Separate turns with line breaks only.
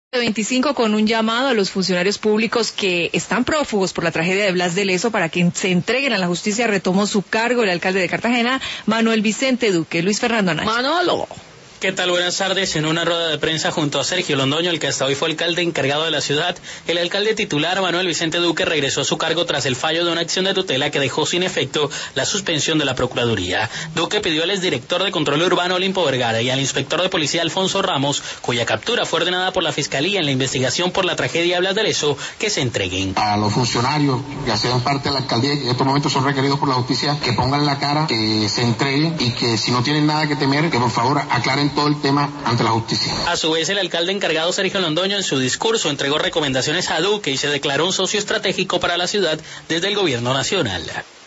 25 con un llamado a los funcionarios públicos que están prófugos por la tragedia de Blas de Lezo para que se entreguen a la justicia. Retomó su cargo el alcalde de Cartagena, Manuel Vicente Duque. Luis Fernando Anaya.
Manolo. ¿Qué tal? Buenas tardes. En una rueda de prensa junto a Sergio Londoño, el que hasta hoy fue alcalde encargado de la ciudad, el alcalde titular Manuel Vicente Duque regresó a su cargo tras el fallo de una acción de tutela que dejó sin efecto la suspensión de la Procuraduría. Duque pidió al exdirector de Control Urbano Olimpo Vergara y al inspector de policía Alfonso Ramos, cuya captura fue ordenada por la Fiscalía en la investigación por la tragedia de Blas de Lezo, que se entreguen.
A los funcionarios que hacen parte de la alcaldía y en estos momentos son requeridos por la justicia, que pongan la cara, que se entreguen y que si no tienen nada que temer, que por favor aclaren todo el tema ante la justicia.
A su vez, el alcalde encargado Sergio Londoño en su discurso entregó recomendaciones a Duque y se declaró un socio estratégico para la ciudad desde el gobierno nacional.